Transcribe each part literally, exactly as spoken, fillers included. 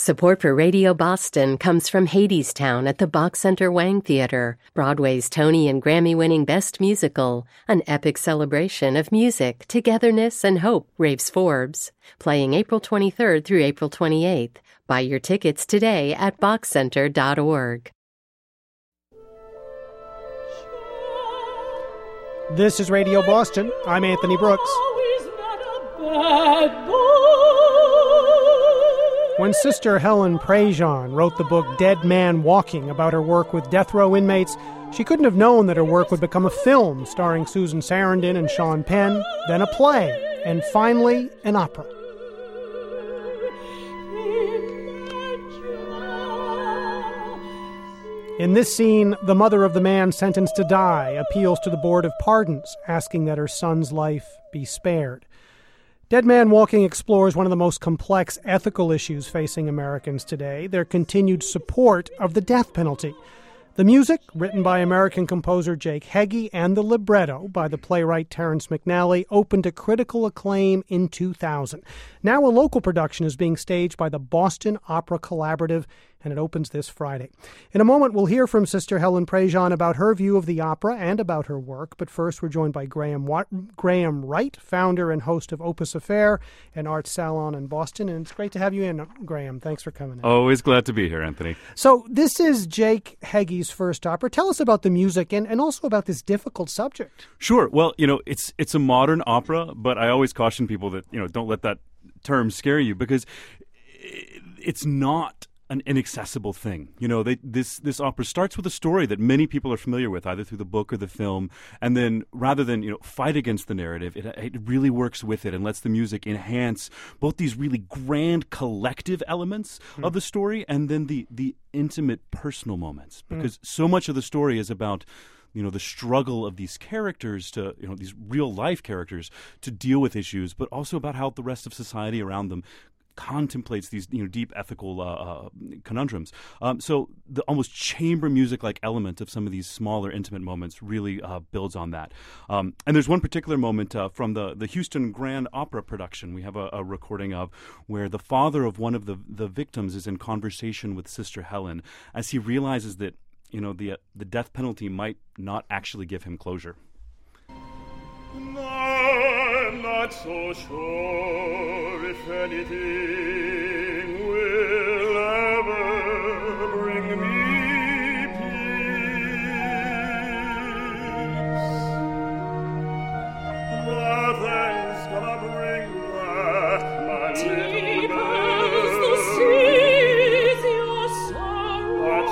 Support for Radio Boston comes from Hadestown at the Bach Center Wang Theater, Broadway's Tony and Grammy-winning Best Musical, an epic celebration of music, togetherness, and hope, raves Forbes. Playing April twenty-third through April twenty-eighth. Buy your tickets today at bach center dot org. This is Radio Boston. I'm Anthony Brooks. When Sister Helen Prejean wrote the book Dead Man Walking about her work with death row inmates, she couldn't have known that her work would become a film starring Susan Sarandon and Sean Penn, then a play, and finally an opera. In this scene, the mother of the man sentenced to die appeals to the Board of Pardons, asking that her son's life be spared. Dead Man Walking explores one of the most complex ethical issues facing Americans today, their continued support of the death penalty. The music, written by American composer Jake Heggie, and the libretto by the playwright Terrence McNally, opened to critical acclaim in two thousand. Now a local production is being staged by the Boston Opera Collaborative, and it opens this Friday. In a moment, we'll hear from Sister Helen Prejean about her view of the opera and about her work. But first, we're joined by Graham Wa- Graham Wright, founder and host of Opus Affair, an art salon in Boston. And it's great to have you in, Graham. Thanks for coming in. Always glad to be here, Anthony. So this is Jake Heggie's first opera. Tell us about the music and, and also about this difficult subject. Sure. Well, you know, it's it's a modern opera, but I always caution people that, you know, don't let that term scare you, because it's not an inaccessible thing. You know, they, this this opera starts with a story that many people are familiar with, either through the book or the film, and then rather than, you know, fight against the narrative, it, it really works with it and lets the music enhance both these really grand collective elements mm. of the story and then the, the intimate personal moments, because mm. so much of the story is about, you know, the struggle of these characters to, you know, these real life characters to deal with issues, but also about how the rest of society around them contemplates these, you know, deep ethical uh, uh, conundrums. Um, so the almost chamber music-like element of some of these smaller, intimate moments really uh, builds on that. Um, and there's one particular moment uh, from the, the Houston Grand Opera production we have a, a recording of, where the father of one of the, the victims is in conversation with Sister Helen as he realizes that, you know, the, uh, the death penalty might not actually give him closure. No, I'm not so sure if anything will ever bring me peace. Nothing's gonna bring back my Deep little as the seas, your sorrow. That's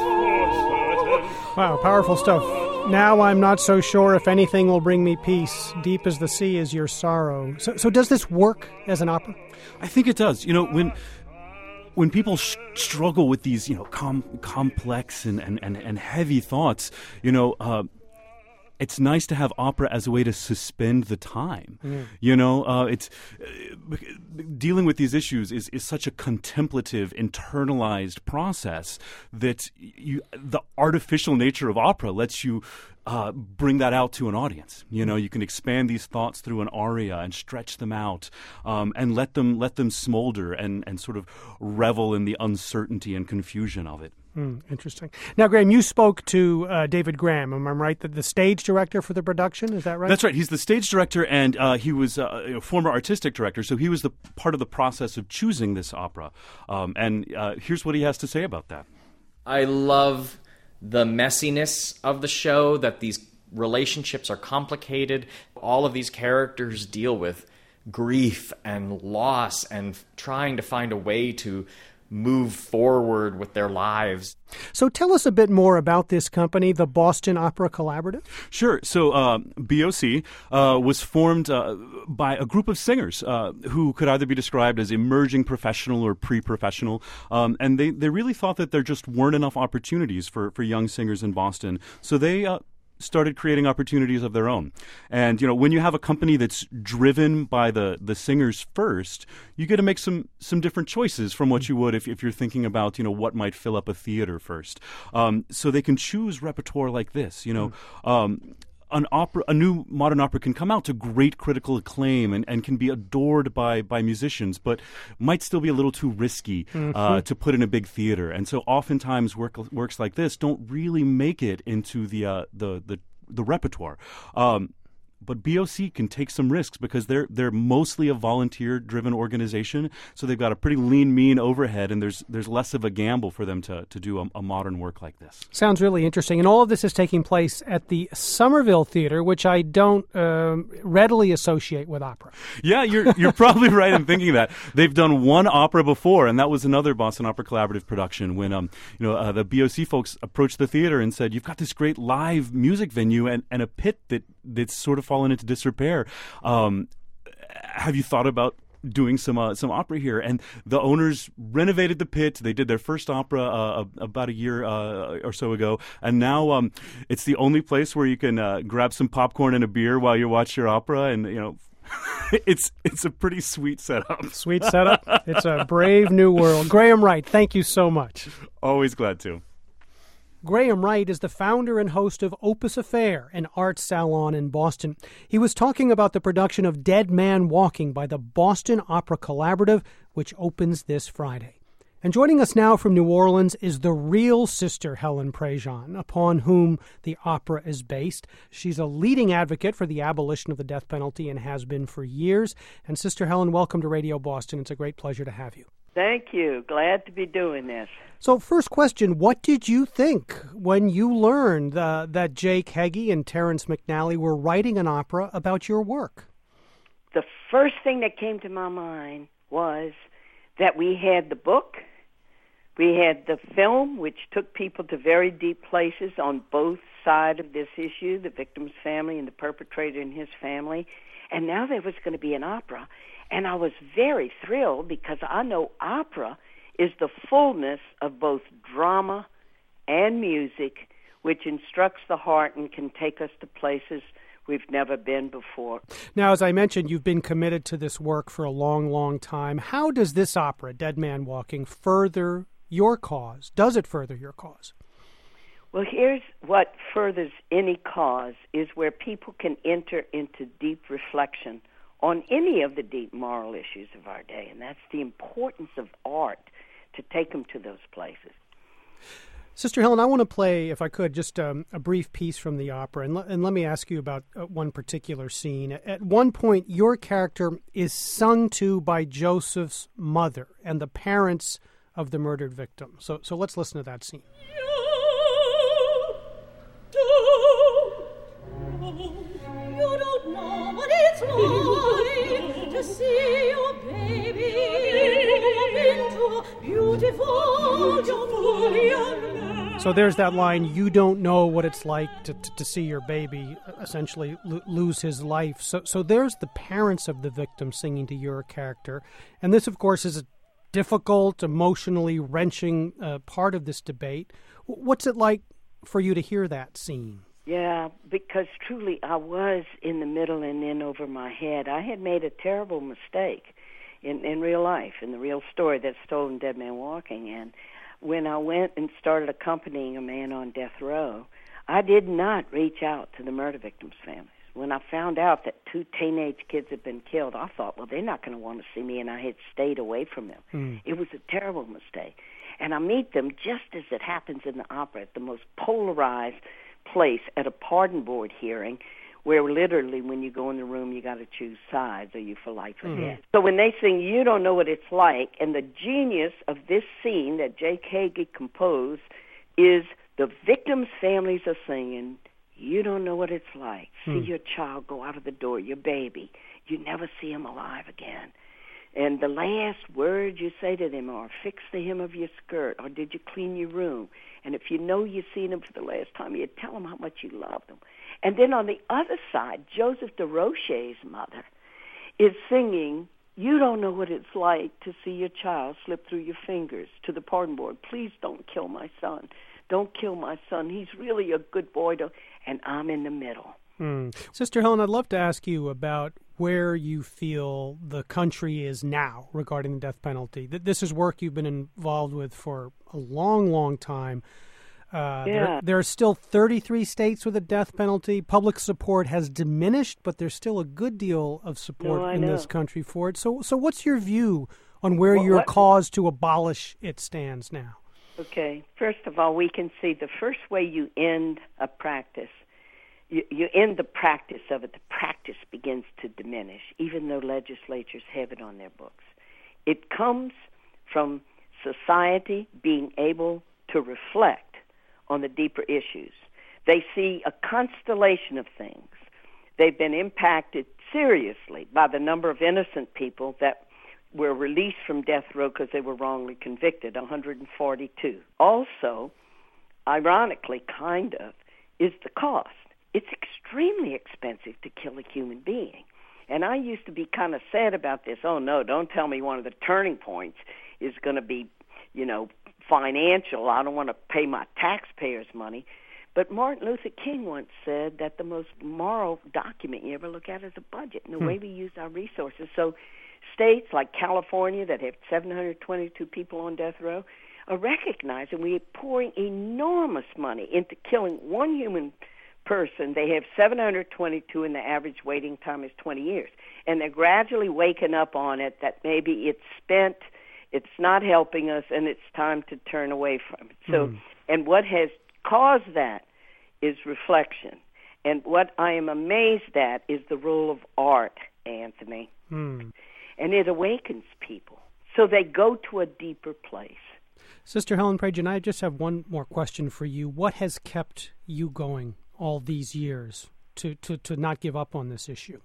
for certain. Wow, powerful stuff. Now I'm not so sure if anything will bring me peace. Deep as the sea is your sorrow. So, so does this work as an opera? I think it does. You know, when when people sh- struggle with these, you know, com- complex and, and, and, and heavy thoughts, you know, uh, it's nice to have opera as a way to suspend the time. Mm. You know, uh, it's uh, dealing with these issues is, is such a contemplative, internalized process that you, the artificial nature of opera lets you uh, bring that out to an audience. You know, you can expand these thoughts through an aria and stretch them out, um, and let them let them smolder and, and sort of revel in the uncertainty and confusion of it. Hmm, interesting. Now, Graham, you spoke to uh, David Graham. Am I right? The, the stage director for the production, is that right? That's right. He's the stage director, and uh, he was uh, a former artistic director, so he was the part of the process of choosing this opera. Um, and uh, here's what he has to say about that. I love the messiness of the show, that these relationships are complicated. All of these characters deal with grief and loss and trying to find a way to move forward with their lives. So tell us a bit more about this company, the Boston Opera Collaborative. Sure. So uh, B O C uh, was formed uh, by a group of singers uh, who could either be described as emerging professional or pre-professional. Um, and they, they really thought that there just weren't enough opportunities for, for young singers in Boston. So they uh, started creating opportunities of their own. And, you know, when you have a company that's driven by the, the singers first, you get to make some some different choices from what you would if, if you're thinking about, you know, what might fill up a theater first. Um, so they can choose repertoire like this, you know. Mm. Um, an opera, a new modern opera can come out to great critical acclaim and, and can be adored by, by musicians, but might still be a little too risky mm-hmm. uh, to put in a big theater. And so oftentimes work, works like this don't really make it into the uh, the, the the repertoire. Um, But B O C can take some risks because they're they're mostly a volunteer-driven organization, so they've got a pretty lean, mean overhead, and there's there's less of a gamble for them to, to do a, a modern work like this. Sounds really interesting. And all of this is taking place at the Somerville Theater, which I don't um, readily associate with opera. Yeah, you're you're probably right in thinking that. They've done one opera before, and that was another Boston Opera Collaborative production when um you know uh, the B O C folks approached the theater and said, "You've got this great live music venue and, and a pit that that's sort of fallen into disrepair. Um, have you thought about doing some uh, some opera here?" And the owners renovated the pit. They did their first opera uh, about a year uh, or so ago, and now um, it's the only place where you can uh, grab some popcorn and a beer while you watch your opera. And you know, it's it's a pretty sweet setup. Sweet setup. It's a brave new world. Graham Wright, thank you so much. Always glad to. Graham Wright is the founder and host of Opus Affair, an art salon in Boston. He was talking about the production of Dead Man Walking by the Boston Opera Collaborative, which opens this Friday. And joining us now from New Orleans is the real Sister Helen Prejean, upon whom the opera is based. She's a leading advocate for the abolition of the death penalty and has been for years. And Sister Helen, welcome to Radio Boston. It's a great pleasure to have you. Thank you. Glad to be doing this. So first question, what did you think when you learned uh, that Jake Heggie and Terrence McNally were writing an opera about your work? The first thing that came to my mind was that we had the book, we had the film, which took people to very deep places on both sides of this issue, the victim's family and the perpetrator and his family, and now there was going to be an opera. And I was very thrilled because I know opera is the fullness of both drama and music, which instructs the heart and can take us to places we've never been before. Now, as I mentioned, you've been committed to this work for a long, long time. How does this opera, Dead Man Walking, further your cause? Does it further your cause? Well, here's what furthers any cause is where people can enter into deep reflection on any of the deep moral issues of our day, and that's the importance of art to take them to those places. Sister Helen, I want to play, if I could, just um, a brief piece from the opera, and, l- and let me ask you about uh, one particular scene. At one point, your character is sung to by Joseph's mother and the parents of the murdered victim. So, so let's listen to that scene. You don't know what it's like to see your baby grow into a beautiful young man. So there's that line, you don't know what it's like to, to, to see your baby essentially lo- lose his life. So, so there's the parents of the victim singing to your character. And this, of course, is a difficult, emotionally wrenching uh, part of this debate. What's it like for you to hear that scene? Yeah, because truly I was in the middle and in over my head. I had made a terrible mistake in, in real life, in the real story that's told in Dead Man Walking. And when I went and started accompanying a man on death row, I did not reach out to the murder victims' families. When I found out that two teenage kids had been killed, I thought, well, they're not going to want to see me, and I had stayed away from them. Mm. It was a terrible mistake. And I meet them just as it happens in the opera, at the most polarized place at a pardon board hearing, where literally when you go in the room you got to choose sides, are you for life or mm-hmm. death. So when they sing You Don't Know What It's Like, and the genius of this scene that Jake Heggie composed is the victims' families are singing, you don't know what it's like. Mm. See your child go out of the door, your baby. You never see him alive again. And the last words you say to them are, fix the hem of your skirt, or did you clean your room? And if you know you've seen them for the last time, you tell them how much you love them. And then on the other side, Joseph DeRoche's mother is singing, you don't know what it's like to see your child slip through your fingers to the pardon board. Please don't kill my son. Don't kill my son. He's really a good boy. To... And I'm in the middle. Hmm. Sister Helen, I'd love to ask you about where you feel the country is now regarding the death penalty. This is work you've been involved with for a long, long time. Uh, yeah. there, there are still thirty-three states with a death penalty. Public support has diminished, but there's still a good deal of support No, I in know. this country for it. So, so what's your view on where What- your what- cause to abolish it stands now? Okay. First of all, we can see the first way you end a practice, you, you end the practice of it, the practice begins to diminish, even though legislatures have it on their books. It comes from society being able to reflect on the deeper issues. They see a constellation of things. They've been impacted seriously by the number of innocent people that were released from death row because they were wrongly convicted, one hundred forty-two. Also, ironically, kind of, is the cost. It's extremely expensive to kill a human being. And I used to be kind of sad about this. Oh, no, don't tell me one of the turning points is going to be, you know, financial. I don't want to pay my taxpayers' money. But Martin Luther King once said that the most moral document you ever look at is a budget and the Hmm. way we use our resources. So states like California that have seven hundred twenty-two people on death row are recognizing we are pouring enormous money into killing one human person. They have seven hundred twenty-two and the average waiting time is twenty years. And they're gradually waking up on it that maybe it's spent, it's not helping us, and it's time to turn away from it. So, Mm. and what has caused that is reflection. And what I am amazed at is the role of art, Anthony. Hmm. And it awakens people. So they go to a deeper place. Sister Helen Prejean, I just have one more question for you. What has kept you going all these years to, to, to not give up on this issue?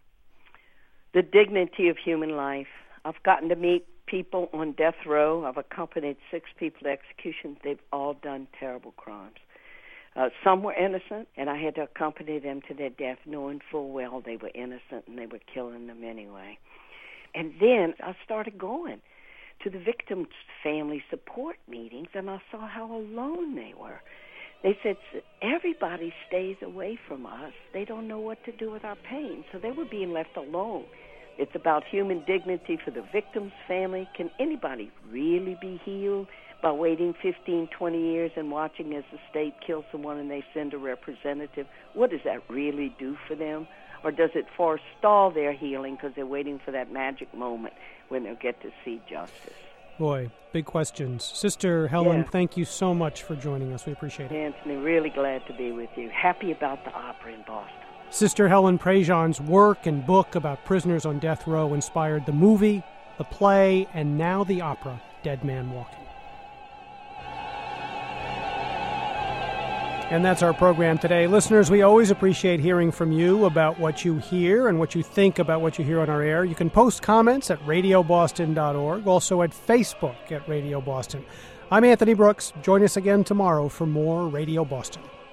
The dignity of human life. I've gotten to meet people on death row. I've accompanied six people to execution. They've all done terrible crimes. Uh, some were innocent, and I had to accompany them to their death, knowing full well they were innocent and they were killing them anyway. And then I started going to the victims' family support meetings, and I saw how alone they were. They said, everybody stays away from us. They don't know what to do with our pain, so they were being left alone. It's about human dignity for the victim's family. Can anybody really be healed by waiting fifteen, twenty years and watching as the state kills someone and they send a representative? What does that really do for them? Or does it forestall their healing because they're waiting for that magic moment when they'll get to see justice? Boy, big questions. Sister Helen, Yeah. thank you so much for joining us. We appreciate it. Anthony, really glad to be with you. Happy about the opera in Boston. Sister Helen Prejean's work and book about prisoners on death row inspired the movie, the play, and now the opera, Dead Man Walking. And that's our program today. Listeners, we always appreciate hearing from you about what you hear and what you think about what you hear on our air. You can post comments at radio boston dot org, also at Facebook at Radio Boston. I'm Anthony Brooks. Join us again tomorrow for more Radio Boston.